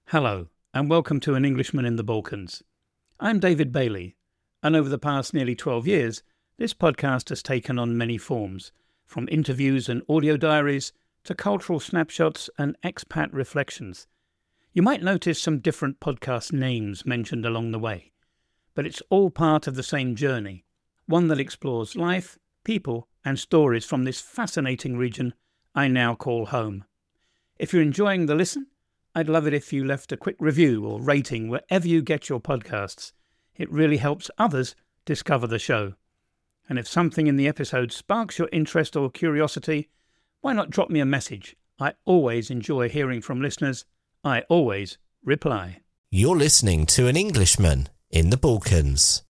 Hello, and welcome to An Englishman in the Balkans. I'm David Bailey, and over the past nearly 12 years, this podcast has taken on many forms, from interviews and audio diaries to cultural snapshots and expat reflections. You might notice some different podcast names mentioned along the way, but it's all part of the same journey, one that explores life, people, and stories from this fascinating region I now call home. If you're enjoying the listen, I'd love it if you left a quick review or rating wherever you get your podcasts. It really helps others discover the show. And if something in the episode sparks your interest or curiosity, why not drop me a message? I always enjoy hearing from listeners. I always reply. You're listening to An Englishman in the Balkans.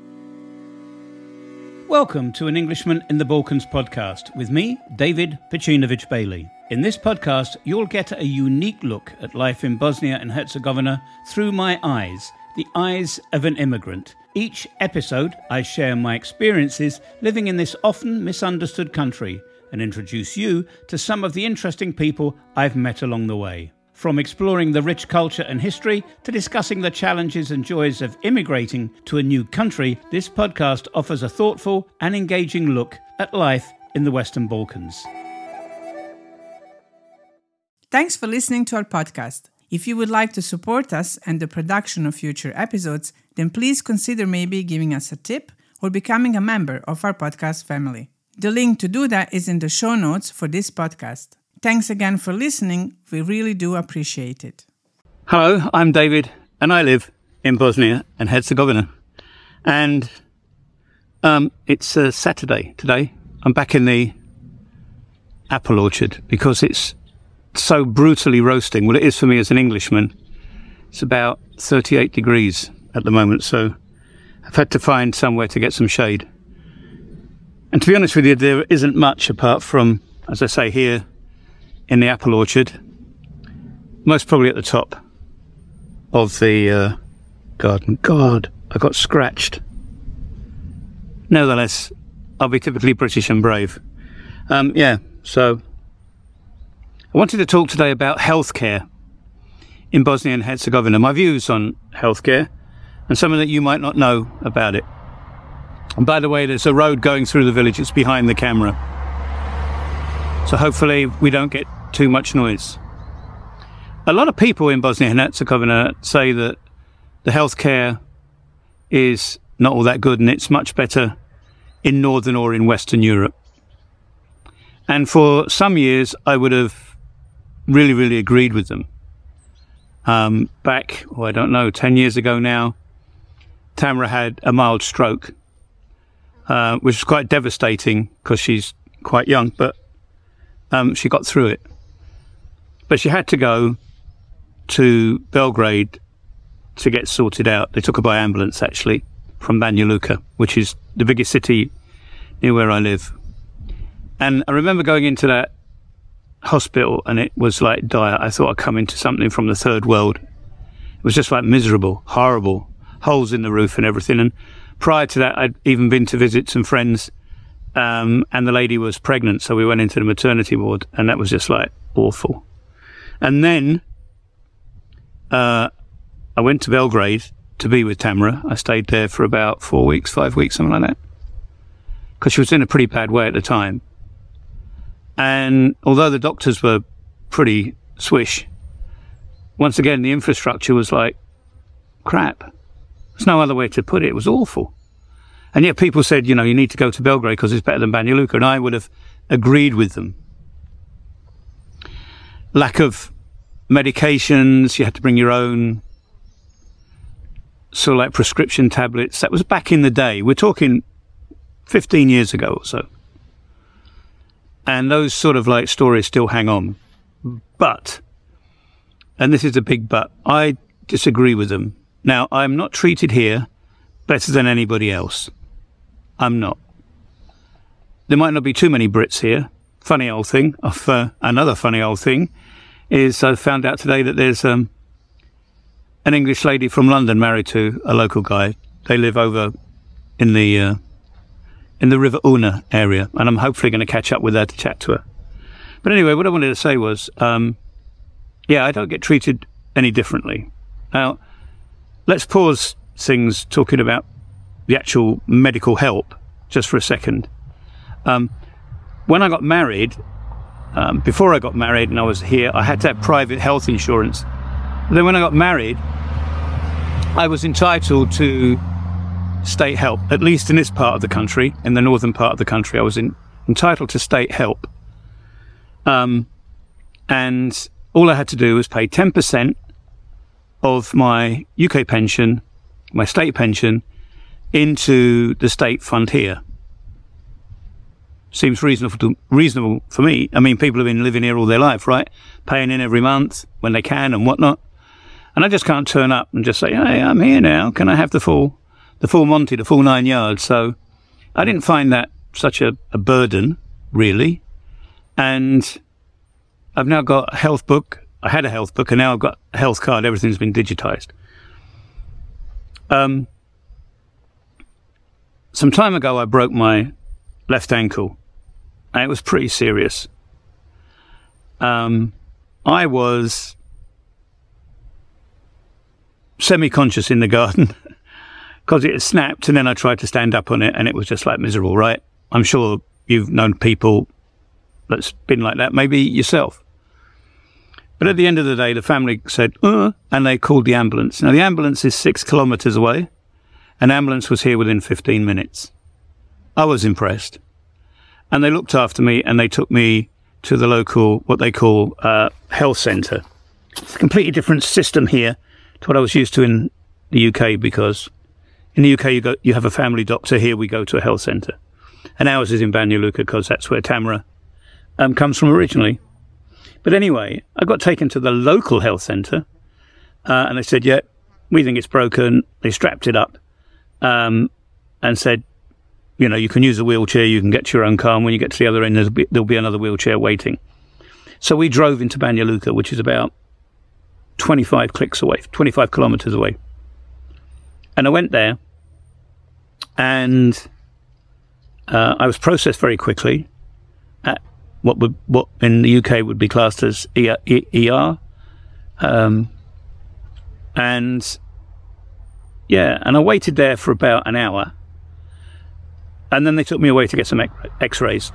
Welcome to An Englishman in the Balkans podcast with me, David Pecinovich Bailey. In this podcast, you'll get a unique look at life in Bosnia and Herzegovina through my eyes, the eyes of an immigrant. Each episode, I share my experiences living in this often misunderstood country and introduce you to some of the interesting people I've met along the way. From exploring the rich culture and history to discussing the challenges and joys of immigrating to a new country, this podcast offers a thoughtful and engaging look at life in the Western Balkans. Thanks for listening to our podcast. If you would like to support us and the production of future episodes, then please consider maybe giving us a tip or becoming a member of our podcast family. The link to do that is in the show notes for this podcast. Thanks again for listening. We really do appreciate it. Hello, I'm David, and I live in Bosnia and Herzegovina. And it's Saturday today. I'm back in the apple orchard because it's so brutally roasting. Well, it is for me as an Englishman. It's about 38 degrees at the moment, so I've had to find somewhere to get some shade. And to be honest with you, there isn't much apart from, as I say, here in the apple orchard, most probably at the top of the garden. God, I got scratched. Nevertheless, I'll be typically British and brave. So I wanted to talk today about healthcare in Bosnia and Herzegovina, my views on healthcare and something that you might not know about it. And by the way, there's a road going through the village. It's behind the camera. So hopefully we don't get too much noise. A lot of people in Bosnia and Herzegovina say that the healthcare is not all that good and it's much better in Northern or in Western Europe. And for some years, I would have really agreed with them. Back, 10 years ago now, Tamara had a mild stroke, which was quite devastating because she's quite young, but she got through it. But she had to go to Belgrade to get sorted out. They took her by ambulance, actually, from Banja Luka, which is the biggest city near where I live. And I remember going into that hospital and it was like dire. I thought I'd come into something from the third world. It was just like miserable, horrible, holes in the roof and everything. And prior to that, I'd even been to visit some friends, and the lady was pregnant, so we went into the maternity ward, and that was just like awful. And then I went to Belgrade to be with Tamara. I stayed there for about 4 weeks, 5 weeks, something like that, because she was in a pretty bad way at the time. And although the doctors were pretty swish, once again, the infrastructure was like crap. There's no other way to put it. It was awful. And yet people said, you need to go to Belgrade because it's better than Banja Luka. And I would have agreed with them. Lack of medications. You had to bring your own sort of like prescription tablets. That was back in the day. We're talking 15 years ago or so. And those sort of like stories still hang on. But, and this is a big but, I disagree with them. Now, I'm not treated here better than anybody else. I'm not. There might not be too many Brits here. Funny old thing. Another funny old thing is I found out today that there's an English lady from London married to a local guy. They live over in the River Una area, and I'm hopefully going to catch up with her to chat to her. But anyway, what I wanted to say was, I don't get treated any differently. Now, let's pause things talking about the actual medical help just for a second. When I got married, before I got married and I was here, I had to have private health insurance. But then when I got married, I was entitled to state help, at least in this part of the country, in the northern part of the country. I was entitled to state help. And all I had to do was pay 10% of my UK pension, my state pension, into the state fund here. Seems reasonable for me. I mean, people have been living here all their life, right? Paying in every month when they can and whatnot. And I just can't turn up and just say, hey, I'm here now. Can I have the full Monty, the full 9 yards? So I didn't find that such a burden, really. And I've now got a health book. I had a health book and now I've got a health card. Everything's been digitized. Some time ago, I broke my left ankle. And it was pretty serious. I was semi-conscious in the garden because it had snapped, and then I tried to stand up on it and it was just like miserable, right? I'm sure you've known people that's been like that, maybe yourself. But at the end of the day, the family said, and they called the ambulance. Now, the ambulance is 6 kilometres away. An ambulance was here within 15 minutes. I was impressed. And they looked after me and they took me to the local, what they call health centre. It's a completely different system here to what I was used to in the UK, because in the UK you have a family doctor. Here we go to a health centre. And ours is in Banja Luka because that's where Tamara comes from originally. But anyway, I got taken to the local health centre and they said, yeah, we think it's broken. They strapped it up and said, you know, you can use a wheelchair, you can get to your own car, and when you get to the other end, there'll be another wheelchair waiting. So we drove into Banja Luka, which is about 25 kilometres away. And I went there, and I was processed very quickly at what in the UK would be classed as ER. And I waited there for about an hour. And then they took me away to get some x-rays.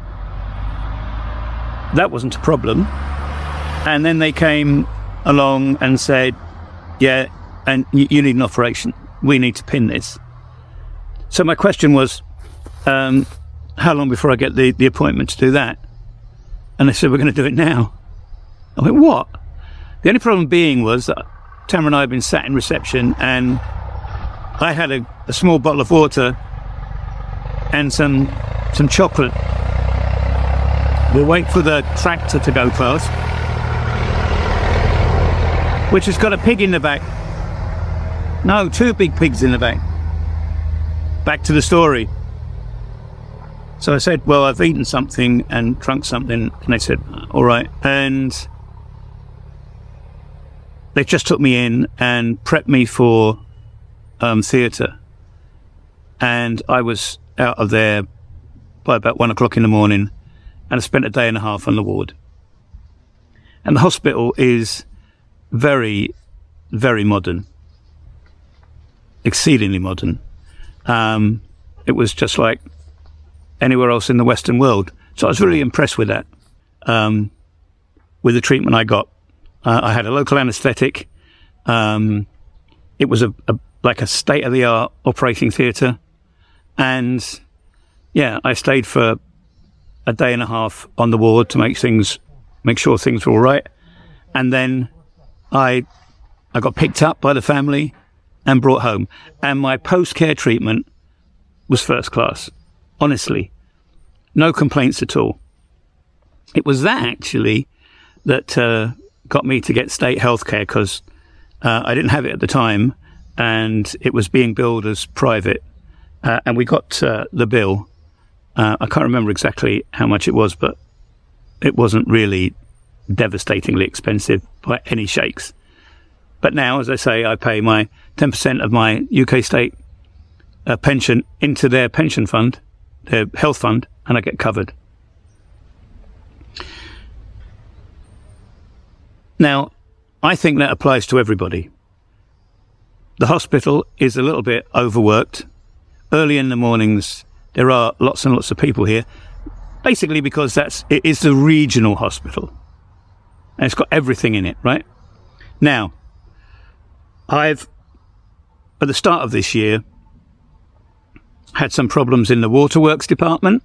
That wasn't a problem. And then they came along and said, yeah, and you need an operation. We need to pin this. So my question was, how long before I get the appointment to do that? And they said, we're going to do it now. I went, what? The only problem being was that Tamara and I had been sat in reception and I had a small bottle of water and some chocolate. We'll wait for the tractor to go past, which has got a pig in the back. No, 2 big pigs in the back. Back to the story. So I said, well, I've eaten something and drunk something. And they said, all right. And they just took me in and prepped me for theatre. And I was out of there by about 1 o'clock in the morning, and I spent a day and a half on the ward. And the hospital is very, very modern, exceedingly modern. It was just like anywhere else in the Western world. So I was really impressed with that, with the treatment I got. I had a local anaesthetic. It was like a state-of-the-art operating theatre. And yeah, I stayed for a day and a half on the ward to make sure things were all right. And then I got picked up by the family and brought home. And my post-care treatment was first class. Honestly, no complaints at all. It was that actually that got me to get state healthcare, because I didn't have it at the time and it was being billed as private. And we got the bill. I can't remember exactly how much it was, but it wasn't really devastatingly expensive by any shakes. But now, as I say, I pay my 10% of my UK state pension into their pension fund, their health fund, and I get covered. Now, I think that applies to everybody. The hospital is a little bit overworked. Early in the mornings, there are lots and lots of people here, basically because it is the regional hospital. And it's got everything in it, right? Now, I've, at the start of this year, had some problems in the waterworks department,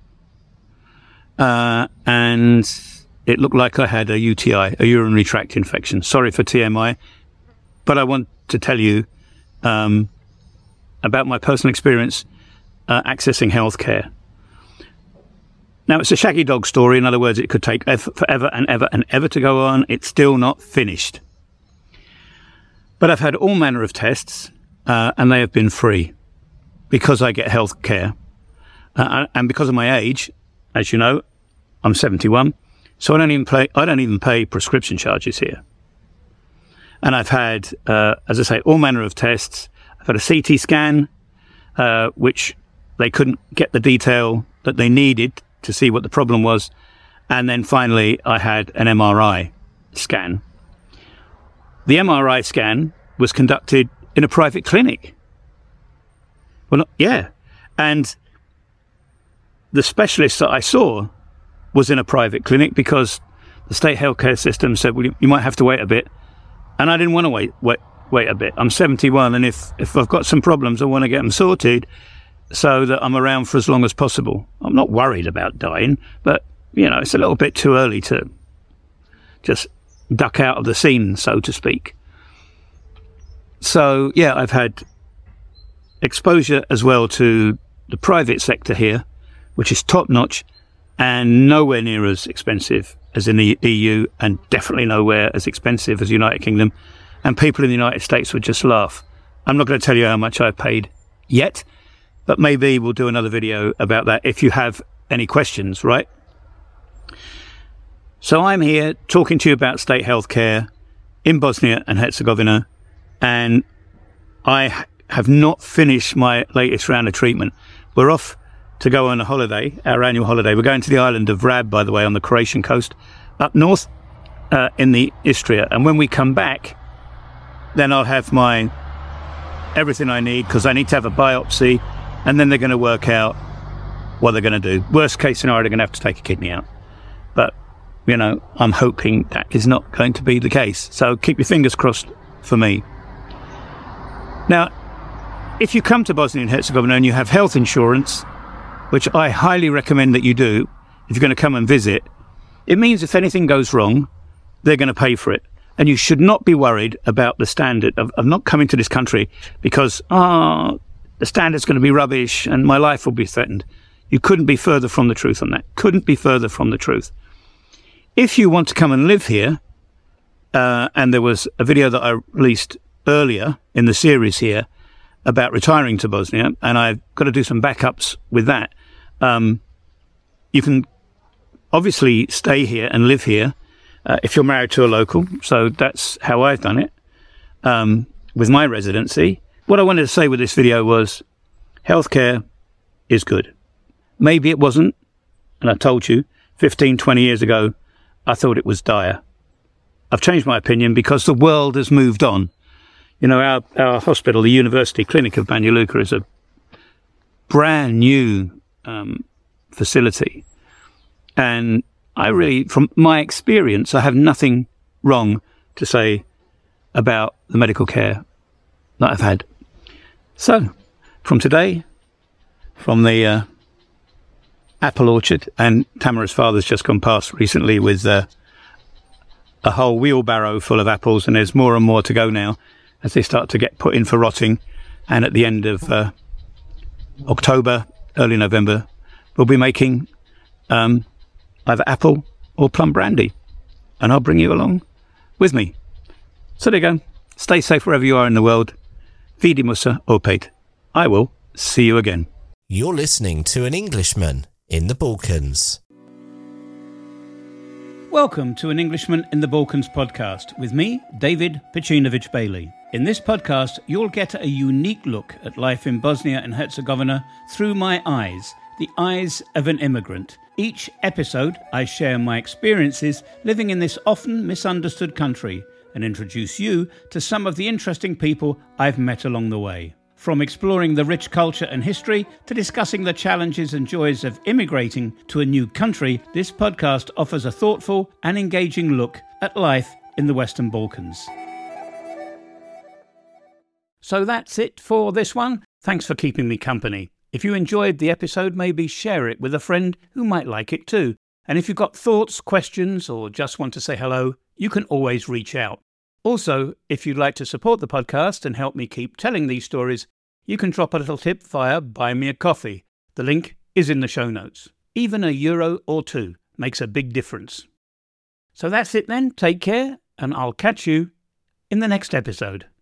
and it looked like I had a UTI, a urinary tract infection. Sorry for TMI, but I want to tell you about my personal experience accessing healthcare. Now, it's a shaggy dog story. In other words, it could take forever and ever and ever to go on. It's still not finished. But I've had all manner of tests, and they have been free because I get health care. And because of my age, as you know, I'm 71, so I don't even pay prescription charges here. And I've had, as I say, all manner of tests. I've had a CT scan, which they couldn't get the detail that they needed to see what the problem was. And then finally, I had an MRI scan. The MRI scan was conducted in a private clinic. Well, yeah. And the specialist that I saw was in a private clinic because the state healthcare system said, well, you might have to wait a bit. And I didn't want to wait a bit. I'm 71, and if I've got some problems, I want to get them sorted so that I'm around for as long as possible. I'm not worried about dying, but, it's a little bit too early to just duck out of the scene, so to speak. So, yeah, I've had exposure as well to the private sector here, which is top-notch and nowhere near as expensive as in the EU, and definitely nowhere as expensive as the United Kingdom. And people in the United States would just laugh. I'm not going to tell you how much I've paid yet, but maybe we'll do another video about that if you have any questions, right? So I'm here talking to you about state healthcare in Bosnia and Herzegovina, and I have not finished my latest round of treatment. We're off to go on a holiday, our annual holiday. We're going to the island of Rab, by the way, on the Croatian coast, up north in the Istria. And when we come back, then I'll have everything I need, because I need to have a biopsy, and then they're going to work out what they're going to do. Worst case scenario, they're going to have to take a kidney out. But, I'm hoping that is not going to be the case. So keep your fingers crossed for me. Now, if you come to Bosnia and Herzegovina and you have health insurance, which I highly recommend that you do if you're going to come and visit, it means if anything goes wrong, they're going to pay for it. And you should not be worried about the standard of not coming to this country because, the standard's going to be rubbish and my life will be threatened. You couldn't be further from the truth on that. Couldn't be further from the truth. If you want to come and live here, and there was a video that I released earlier in the series here about retiring to Bosnia, and I've got to do some backups with that. You can obviously stay here and live here if you're married to a local. So that's how I've done it with my residency. What I wanted to say with this video was healthcare is good. Maybe it wasn't, and I told you 15, 20 years ago, I thought it was dire. I've changed my opinion because the world has moved on. Our hospital, the University Clinic of Banja Luka, is a brand new facility. And from my experience, I have nothing wrong to say about the medical care that I've had. So, from today, from the apple orchard, and Tamara's father's just gone past recently with a whole wheelbarrow full of apples, and there's more and more to go now as they start to get put in for rotting. And at the end of October, early November, we'll be making either apple or plum brandy, and I'll bring you along with me. So there you go. Stay safe wherever you are in the world. Vidi Musa Opet. I will see you again. You're listening to An Englishman in the Balkans. Welcome to An Englishman in the Balkans podcast with me, David Pacinovic Bailey. In this podcast, you'll get a unique look at life in Bosnia and Herzegovina through my eyes, the eyes of an immigrant. Each episode, I share my experiences living in this often misunderstood country and introduce you to some of the interesting people I've met along the way. From exploring the rich culture and history to discussing the challenges and joys of immigrating to a new country, this podcast offers a thoughtful and engaging look at life in the Western Balkans. So that's it for this one. Thanks for keeping me company. If you enjoyed the episode, maybe share it with a friend who might like it too. And if you've got thoughts, questions, or just want to say hello, you can always reach out. Also, if you'd like to support the podcast and help me keep telling these stories, you can drop a little tip via Buy Me a Coffee. The link is in the show notes. Even €1 or €2 makes a big difference. So that's it then. Take care, and I'll catch you in the next episode.